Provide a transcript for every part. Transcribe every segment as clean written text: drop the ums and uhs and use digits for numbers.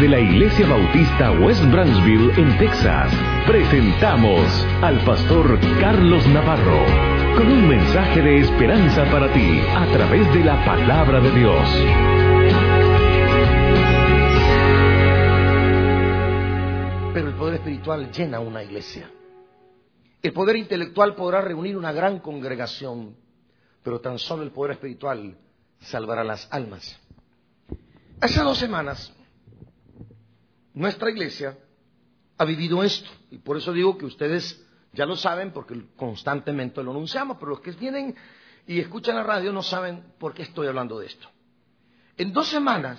Desde la Iglesia Bautista West Branchville, en Texas, presentamos al pastor Carlos Navarro con un mensaje de esperanza para ti a través de la palabra de Dios. Pero el poder espiritual llena una iglesia. El poder intelectual podrá reunir una gran congregación, pero tan solo el poder espiritual salvará las almas. Hace 2 semanas, nuestra iglesia ha vivido esto, y por eso digo que ustedes ya lo saben, porque constantemente lo anunciamos, pero los que vienen y escuchan la radio no saben por qué estoy hablando de esto. En 2 semanas,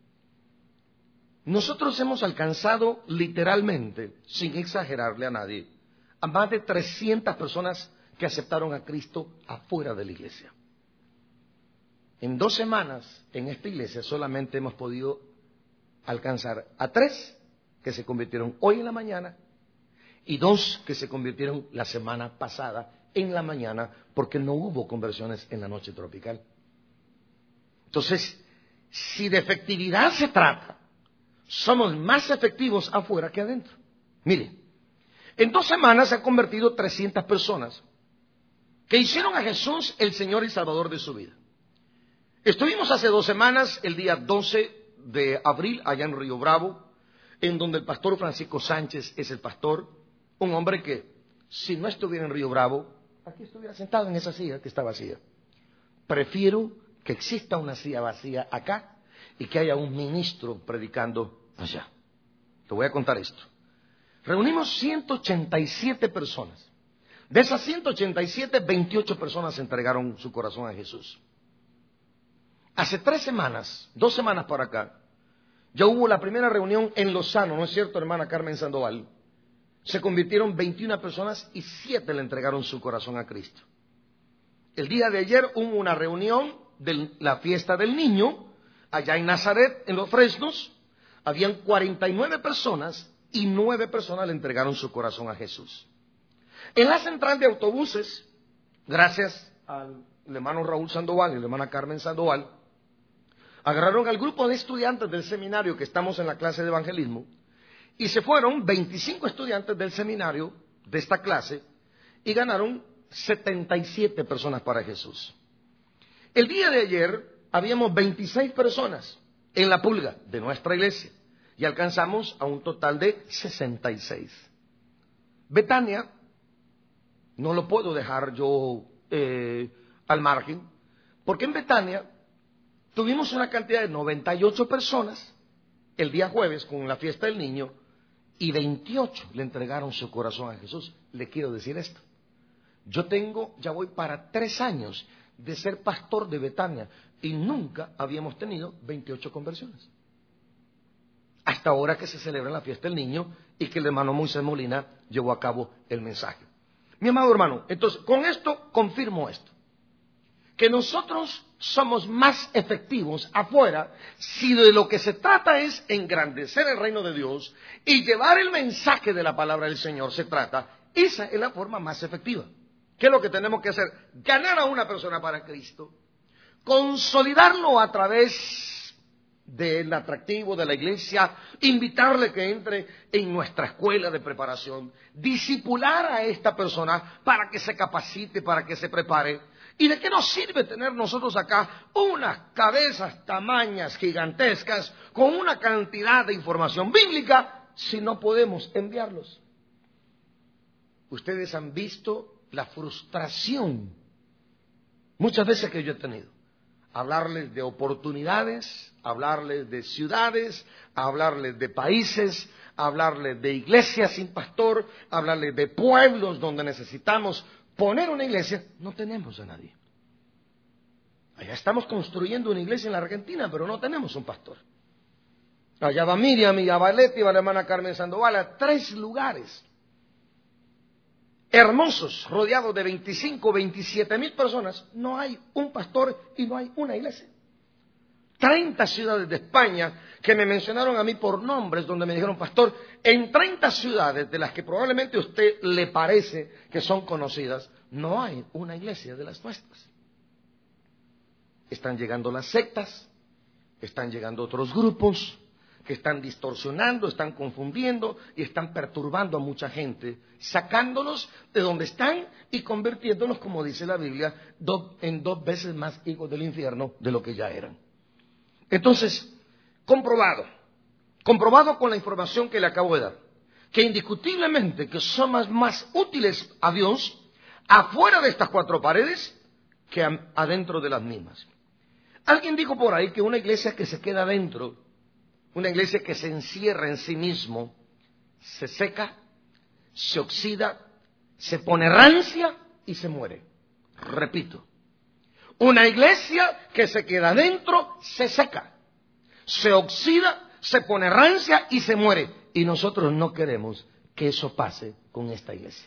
nosotros hemos alcanzado literalmente, sin exagerarle a nadie, a más de 300 personas que aceptaron a Cristo afuera de la iglesia. En 2 semanas, en esta iglesia solamente hemos podido alcanzar a 3 que se convirtieron hoy en la mañana y 2 que se convirtieron la semana pasada en la mañana, porque no hubo conversiones en la noche tropical. Entonces, si de efectividad se trata, somos más efectivos afuera que adentro. Miren, en 2 semanas se han convertido 300 personas que hicieron a Jesús el Señor y Salvador de su vida. Estuvimos hace 2 semanas, el día 12 de abril, allá en Río Bravo, en donde el pastor Francisco Sánchez es el pastor, un hombre que, si no estuviera en Río Bravo, aquí estuviera sentado en esa silla que está vacía. Prefiero que exista una silla vacía acá y que haya un ministro predicando allá. Te voy a contar esto. Reunimos 187 personas. De esas 187, 28 personas entregaron su corazón a Jesús. Hace 3 semanas, 2 semanas para acá, ya hubo la primera reunión en Lozano, ¿no es cierto, hermana Carmen Sandoval? Se convirtieron 21 personas y 7 le entregaron su corazón a Cristo. El día de ayer hubo una reunión de la fiesta del niño, allá en Nazaret, en Los Fresnos. Habían 49 personas y 9 personas le entregaron su corazón a Jesús. En la central de autobuses, gracias al hermano Raúl Sandoval y la hermana Carmen Sandoval, agarraron al grupo de estudiantes del seminario que estamos en la clase de evangelismo y se fueron 25 estudiantes del seminario de esta clase y ganaron 77 personas para Jesús. El día de ayer habíamos 26 personas en la pulga de nuestra iglesia y alcanzamos a un total de 66. Betania, no lo puedo dejar yo al margen, porque en Betania tuvimos una cantidad de 98 personas el día jueves con la fiesta del niño y 28 le entregaron su corazón a Jesús. Le quiero decir esto. Ya voy para 3 años de ser pastor de Betania y nunca habíamos tenido 28 conversiones. Hasta ahora que se celebra la fiesta del niño y que el hermano Moisés Molina llevó a cabo el mensaje. Mi amado hermano, entonces con esto confirmo esto. Que nosotros somos más efectivos afuera si de lo que se trata es engrandecer el reino de Dios y llevar el mensaje de la palabra del Señor se trata. Esa es la forma más efectiva. ¿Qué es lo que tenemos que hacer? Ganar a una persona para Cristo, consolidarlo a través del atractivo de la iglesia, invitarle que entre en nuestra escuela de preparación, discipular a esta persona para que se capacite, para que se prepare. ¿Y de qué nos sirve tener nosotros acá unas cabezas tamañas gigantescas con una cantidad de información bíblica si no podemos enviarlos? Ustedes han visto la frustración muchas veces que yo he tenido. Hablarles de oportunidades, hablarles de ciudades, hablarles de países, hablarles de iglesias sin pastor, hablarles de pueblos donde necesitamos poner una iglesia. No tenemos a nadie. Allá estamos construyendo una iglesia en la Argentina, pero no tenemos un pastor. Allá va Miriam, y va Leti, va la hermana Carmen Sandoval, a 3 lugares hermosos, rodeados de 25, 27 mil personas. No hay un pastor y no hay una iglesia. 30 ciudades de España que me mencionaron a mí por nombres, donde me dijeron, pastor, en 30 ciudades de las que probablemente a usted le parece que son conocidas, no hay una iglesia de las nuestras. Están llegando las sectas, están llegando otros grupos, que están distorsionando, están confundiendo y están perturbando a mucha gente, sacándolos de donde están y convirtiéndolos, como dice la Biblia, en 2 veces más hijos del infierno de lo que ya eran. Entonces, comprobado con la información que le acabo de dar, que indiscutiblemente que somos más útiles a Dios afuera de estas 4 paredes que adentro de las mismas. Alguien dijo por ahí que una iglesia que se queda adentro, una iglesia que se encierra en sí mismo, se seca, se oxida, se pone rancia y se muere. Repito, una iglesia que se queda adentro se seca, se oxida, se pone rancia y se muere. Y nosotros no queremos que eso pase con esta iglesia.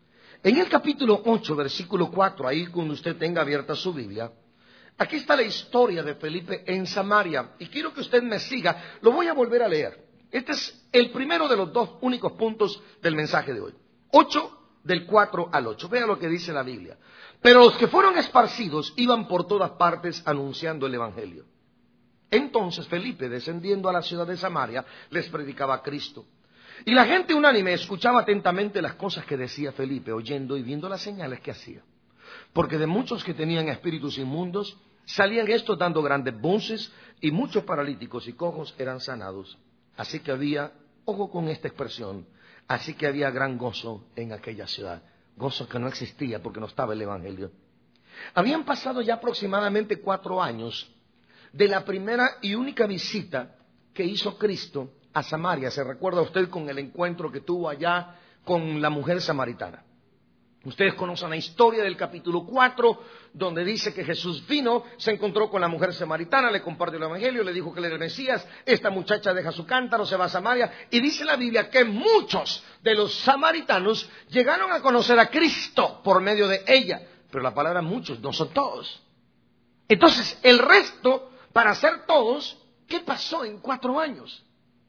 En el capítulo 8, versículo 4, ahí cuando usted tenga abierta su Biblia, aquí está la historia de Felipe en Samaria. Y quiero que usted me siga, lo voy a volver a leer. Este es el primero de los 2 únicos puntos del mensaje de hoy. 8, del 4 al 8. Vea lo que dice la Biblia. Pero los que fueron esparcidos iban por todas partes anunciando el evangelio. Entonces Felipe, descendiendo a la ciudad de Samaria, les predicaba a Cristo. Y la gente unánime escuchaba atentamente las cosas que decía Felipe, oyendo y viendo las señales que hacía. Porque de muchos que tenían espíritus inmundos, salían estos dando grandes voces, y muchos paralíticos y cojos eran sanados. Así que había, ojo con esta expresión, así que había gran gozo en aquella ciudad. Gozo que no existía porque no estaba el evangelio. Habían pasado ya aproximadamente 4 años de la primera y única visita que hizo Cristo a Samaria. ¿Se recuerda usted con el encuentro que tuvo allá con la mujer samaritana? Ustedes conocen la historia del capítulo 4, donde dice que Jesús vino, se encontró con la mujer samaritana, le compartió el evangelio, le dijo que él era el Mesías. Esta muchacha deja su cántaro, se va a Samaria, y dice la Biblia que muchos de los samaritanos llegaron a conocer a Cristo por medio de ella. Pero la palabra muchos no son todos. Entonces, el resto, para ser todos, ¿qué pasó en 4 años?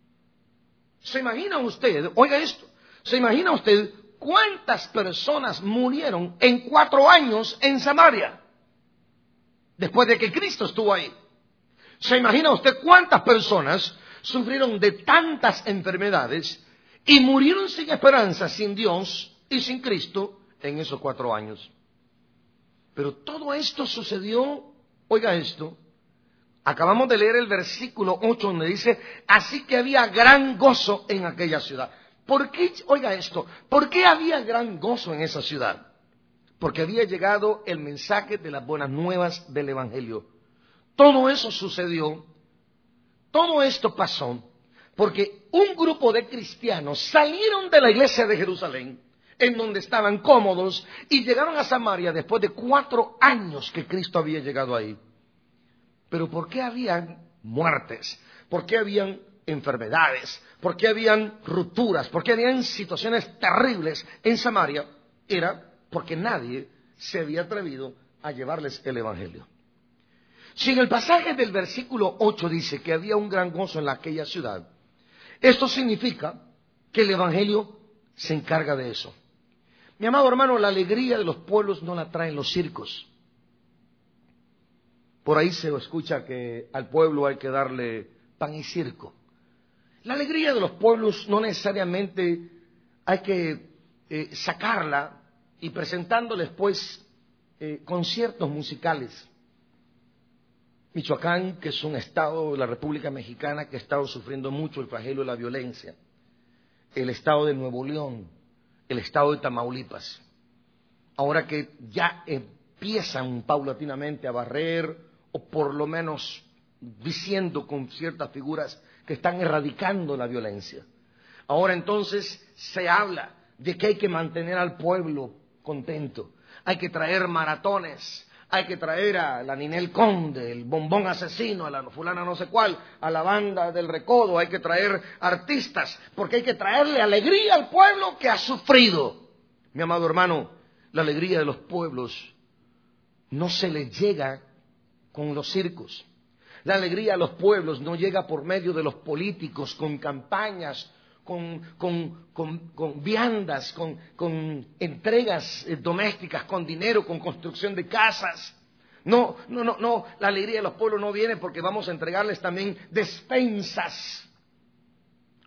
¿Se imagina usted, oiga esto, se imagina usted cuántas personas murieron en 4 años en Samaria? Después de que Cristo estuvo ahí. ¿Se imagina usted cuántas personas sufrieron de tantas enfermedades y murieron sin esperanza, sin Dios y sin Cristo en esos 4 años? Pero todo esto sucedió, oiga esto, acabamos de leer el versículo 8 donde dice, así que había gran gozo en aquella ciudad. ¿Por qué, oiga esto, por qué había gran gozo en esa ciudad? Porque había llegado el mensaje de las buenas nuevas del evangelio. Todo eso sucedió, todo esto pasó, porque un grupo de cristianos salieron de la iglesia de Jerusalén, en donde estaban cómodos, y llegaron a Samaria después de 4 años que Cristo había llegado ahí. Pero ¿por qué habían muertes? ¿Por qué habían enfermedades? ¿Por qué habían rupturas? ¿Por qué habían situaciones terribles en Samaria? Era porque nadie se había atrevido a llevarles el evangelio. Si en el pasaje del versículo 8 dice que había un gran gozo en aquella ciudad, esto significa que el evangelio se encarga de eso. Mi amado hermano, la alegría de los pueblos no la traen los circos. Por ahí se escucha que al pueblo hay que darle pan y circo. La alegría de los pueblos no necesariamente hay que sacarla y presentándoles pues conciertos musicales. Michoacán, que es un estado de la República Mexicana que ha estado sufriendo mucho el flagelo de la violencia. El estado de Nuevo León, el estado de Tamaulipas. Ahora que ya empiezan paulatinamente a barrer, o por lo menos diciendo con ciertas figuras que están erradicando la violencia. Ahora entonces se habla de que hay que mantener al pueblo contento. Hay que traer maratones, hay que traer a la Ninel Conde, el bombón asesino, a la fulana no sé cuál, a la banda del Recodo, hay que traer artistas, porque hay que traerle alegría al pueblo que ha sufrido. Mi amado hermano, la alegría de los pueblos no se les llega con los circos. La alegría a los pueblos no llega por medio de los políticos, con campañas, con viandas, con entregas domésticas, con dinero, con construcción de casas. No. La alegría de los pueblos no viene porque vamos a entregarles también despensas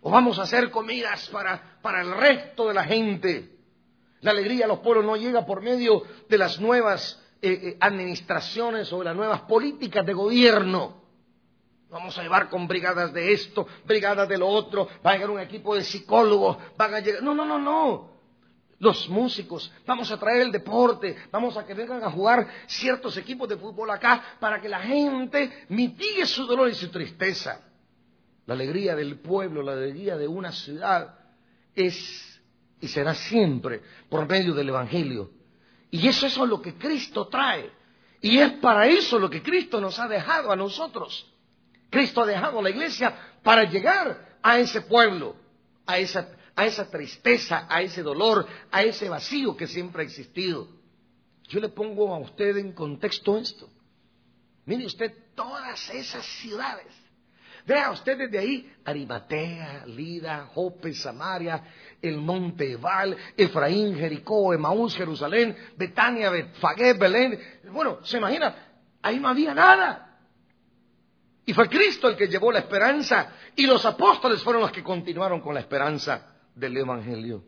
O vamos a hacer comidas para el resto de la gente. La alegría de los pueblos no llega por medio de las nuevas administraciones o de las nuevas políticas de gobierno. Vamos a llevar con brigadas de esto, brigadas de lo otro, va a llegar un equipo de psicólogos, van a llegar... No. Los músicos, vamos a traer el deporte, vamos a que vengan a jugar ciertos equipos de fútbol acá para que la gente mitigue su dolor y su tristeza. La alegría del pueblo, la alegría de una ciudad es y será siempre por medio del Evangelio. Y eso es lo que Cristo trae. Y es para eso lo que Cristo nos ha dejado a nosotros. Cristo ha dejado a la iglesia para llegar a ese pueblo, a esa tristeza, a ese dolor, a ese vacío que siempre ha existido. Yo le pongo a usted en contexto esto. Mire usted todas esas ciudades. Vea usted desde ahí, Arimatea, Lida, Jope, Samaria, el monte Ebal, Efraín, Jericó, Emaús, Jerusalén, Betania, Betfagé, Belén. Bueno, se imagina, ahí no había nada. Y fue Cristo el que llevó la esperanza y los apóstoles fueron los que continuaron con la esperanza del Evangelio.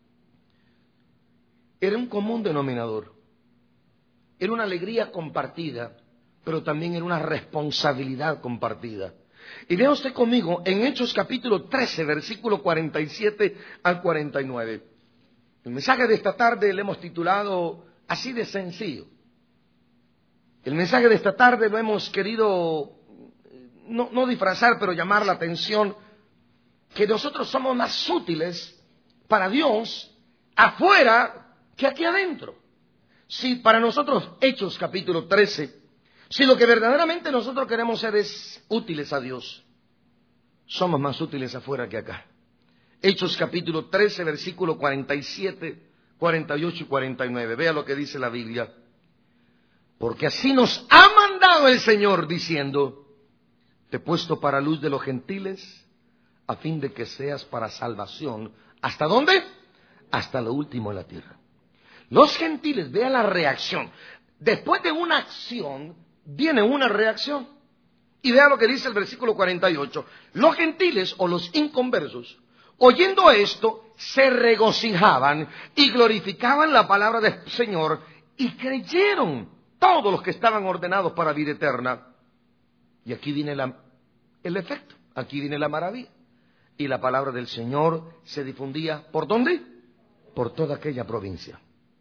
Era un común denominador. Era una alegría compartida, pero también era una responsabilidad compartida. Y vea usted conmigo en Hechos capítulo 13, versículo 47 al 49. El mensaje de esta tarde le hemos titulado así de sencillo. El mensaje de esta tarde lo hemos querido no disfrazar, pero llamar la atención que nosotros somos más útiles para Dios afuera que aquí adentro. Si para nosotros, Hechos capítulo 13, si lo que verdaderamente nosotros queremos ser es útiles a Dios, somos más útiles afuera que acá. Hechos capítulo 13, versículo 47, 48 y 49. Vea lo que dice la Biblia. Porque así nos ha mandado el Señor diciendo: te he puesto para luz de los gentiles, a fin de que seas para salvación. ¿Hasta dónde? Hasta lo último de la tierra. Los gentiles, vean la reacción. Después de una acción, viene una reacción. Y vea lo que dice el versículo 48. Los gentiles o los inconversos, oyendo esto, se regocijaban y glorificaban la palabra del Señor y creyeron todos los que estaban ordenados para vida eterna. Y aquí viene el efecto, aquí viene la maravilla. Y la palabra del Señor se difundía, ¿por dónde? Por toda aquella provincia.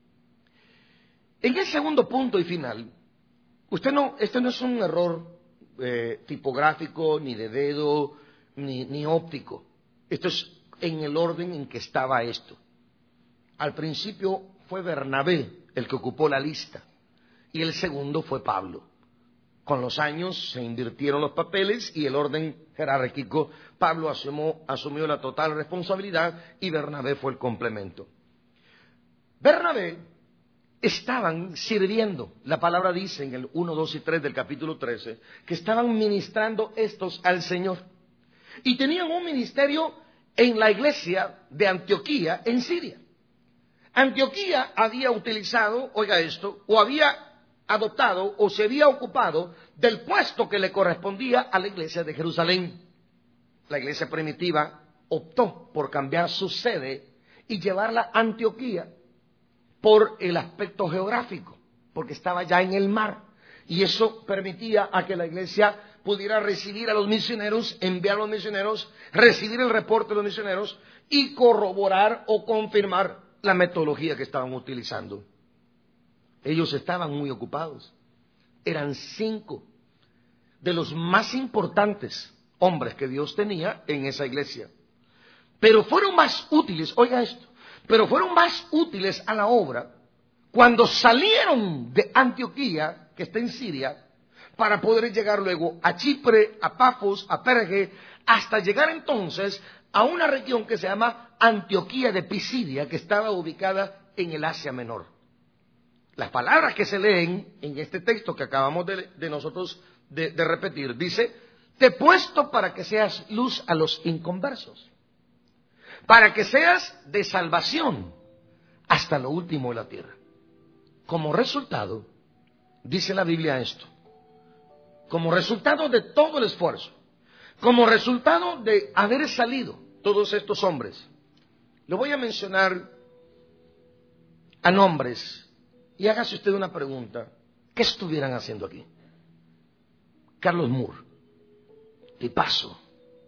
En el segundo punto y final, este no es un error tipográfico, ni de dedo, ni óptico. Esto es en el orden en que estaba esto. Al principio fue Bernabé el que ocupó la lista, y el segundo fue Pablo. Con los años se invirtieron los papeles y el orden jerárquico. Pablo asumió la total responsabilidad y Bernabé fue el complemento. Bernabé estaban sirviendo. La palabra dice en el 1, 2 y 3 del capítulo 13 que estaban ministrando estos al Señor. Y tenían un ministerio en la iglesia de Antioquía, en Siria. Antioquía había utilizado, oiga esto, o había adoptado o se había ocupado del puesto que le correspondía a la iglesia de Jerusalén. La iglesia primitiva optó por cambiar su sede y llevarla a Antioquía por el aspecto geográfico, porque estaba ya en el mar, y eso permitía a que la iglesia pudiera recibir a los misioneros, enviar a los misioneros, recibir el reporte de los misioneros y corroborar o confirmar la metodología que estaban utilizando. Ellos estaban muy ocupados. Eran 5 de los más importantes hombres que Dios tenía en esa iglesia. Pero fueron más útiles, oiga esto, pero fueron más útiles a la obra cuando salieron de Antioquía, que está en Siria, para poder llegar luego a Chipre, a Pafos, a Perge, hasta llegar entonces a una región que se llama Antioquía de Pisidia, que estaba ubicada en el Asia Menor. Las palabras que se leen en este texto que acabamos de nosotros de repetir, dice: te he puesto para que seas luz a los inconversos, para que seas de salvación hasta lo último de la tierra. Como resultado, dice la Biblia esto, como resultado de todo el esfuerzo, como resultado de haber salido todos estos hombres, le voy a mencionar a nombres y hágase usted una pregunta. ¿Qué estuvieran haciendo aquí? Carlos Moore, tipazo.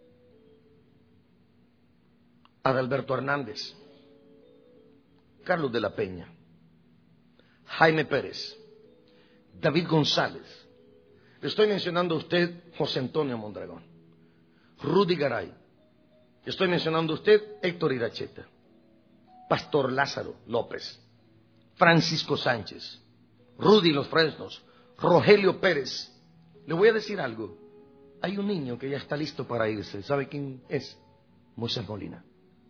Adalberto Hernández, Carlos de la Peña, Jaime Pérez, David González. Le estoy mencionando a usted José Antonio Mondragón, Rudy Garay. Le estoy mencionando a usted Héctor Iracheta, Pastor Lázaro López, Francisco Sánchez, Rudy Los Fresnos, Rogelio Pérez. Le voy a decir algo. Hay un niño que ya está listo para irse. ¿Sabe quién es? Moisés Molina.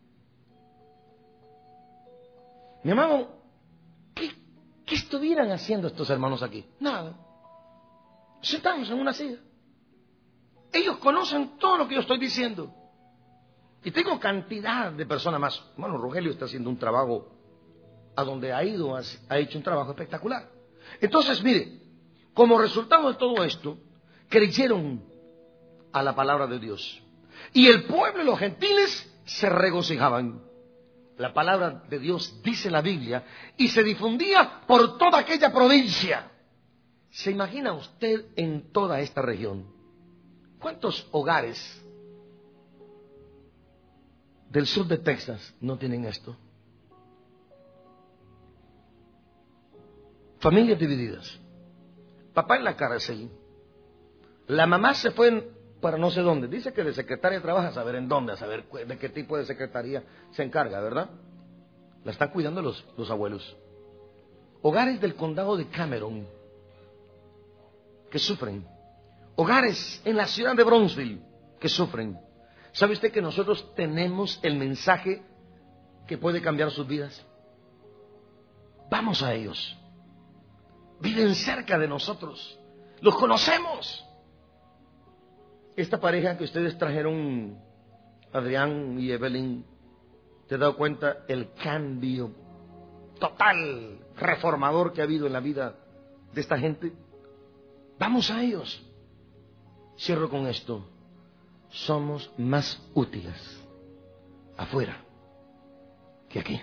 Mi amado, ¿qué estuvieran haciendo estos hermanos aquí? Nada. Sentados en una silla. Ellos conocen todo lo que yo estoy diciendo. Y tengo cantidad de personas más. Bueno, Rogelio está haciendo un trabajo, a donde ha ido, ha hecho un trabajo espectacular. Entonces, mire, como resultado de todo esto, creyeron a la palabra de Dios. Y el pueblo y los gentiles se regocijaban. La palabra de Dios dice la Biblia y se difundía por toda aquella provincia. ¿Se imagina usted en toda esta región cuántos hogares del sur de Texas no tienen esto? Familias divididas. Papá en la cárcel. La mamá se fue para no sé dónde. Dice que de secretaria trabaja, a saber en dónde, a saber de qué tipo de secretaría se encarga, ¿verdad? La están cuidando los abuelos. Hogares del condado de Cameron que sufren. Hogares en la ciudad de Brownsville que sufren. ¿Sabe usted que nosotros tenemos el mensaje que puede cambiar sus vidas? Vamos a ellos. Viven cerca de nosotros. Los conocemos. Esta pareja que ustedes trajeron, Adrián y Evelyn, ¿te has dado cuenta el cambio total, reformador que ha habido en la vida de esta gente? Vamos a ellos. Cierro con esto. Somos más útiles afuera que aquí.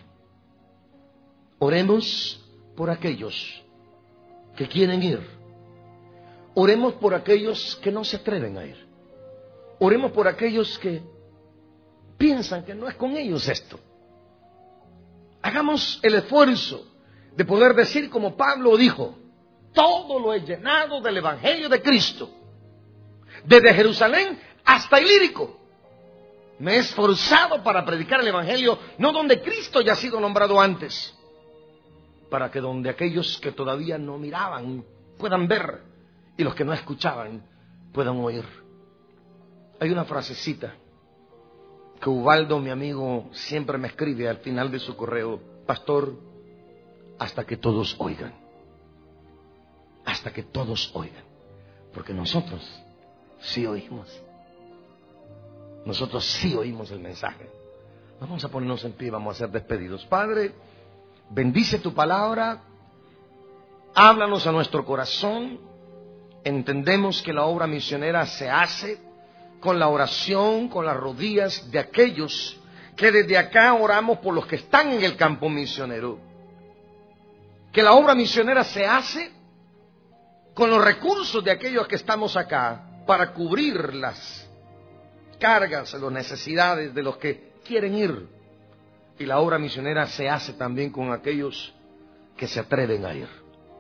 Oremos por aquellos que quieren ir. Oremos por aquellos que no se atreven a ir. Oremos por aquellos que piensan que no es con ellos esto. Hagamos el esfuerzo de poder decir como Pablo dijo: todo lo he llenado del Evangelio de Cristo, desde Jerusalén hasta Ilírico. Me he esforzado para predicar el Evangelio, no donde Cristo ya ha sido nombrado antes, para que donde aquellos que todavía no miraban puedan ver, y los que no escuchaban puedan oír. Hay una frasecita que Ubaldo, mi amigo, siempre me escribe al final de su correo: pastor, hasta que todos oigan. Hasta que todos oigan. Porque nosotros sí oímos. Nosotros sí oímos el mensaje. Vamos a ponernos en pie, vamos a ser despedidos. Padre, bendice tu palabra. Háblanos a nuestro corazón. Entendemos que la obra misionera se hace con la oración, con las rodillas de aquellos que desde acá oramos por los que están en el campo misionero. Que la obra misionera se hace con los recursos de aquellos que estamos acá para cubrir las cargas, las necesidades de los que quieren ir. Y la obra misionera se hace también con aquellos que se atreven a ir.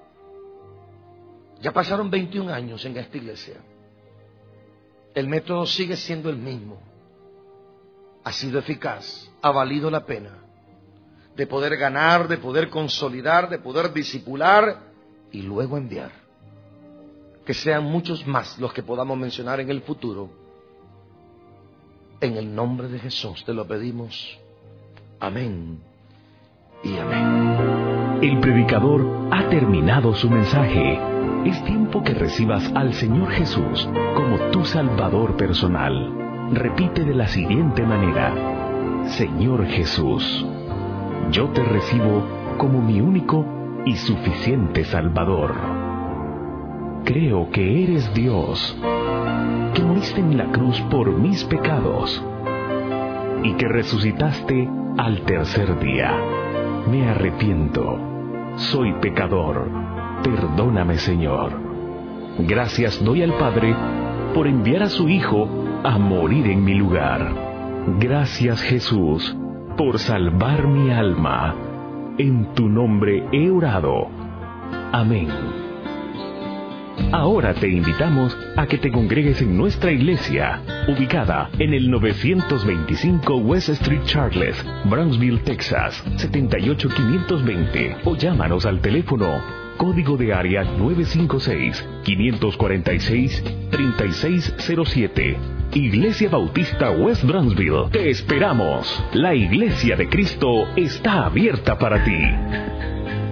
Ya pasaron 21 años en esta iglesia. El método sigue siendo el mismo. Ha sido eficaz, ha valido la pena de poder ganar, de poder consolidar, de poder discipular y luego enviar. Que sean muchos más los que podamos mencionar en el futuro. En el nombre de Jesús te lo pedimos. Amén y amén. El predicador ha terminado su mensaje. Es tiempo que recibas al Señor Jesús como tu Salvador personal. Repite de la siguiente manera: Señor Jesús, yo te recibo como mi único y suficiente Salvador. Creo que eres Dios, que moriste en la cruz por mis pecados. y que resucitaste al tercer día. Me arrepiento. Soy pecador. Perdóname, Señor. Gracias doy al Padre por enviar a su Hijo a morir en mi lugar. Gracias, Jesús, por salvar mi alma. En tu nombre he orado. Amén. Ahora te invitamos a que te congregues en nuestra iglesia, ubicada en el 925 West Street Charles, Brownsville, Texas, 78520, o llámanos al teléfono código de área 956-546-3607. Iglesia Bautista West Brownsville. Te esperamos. La Iglesia de Cristo está abierta para ti.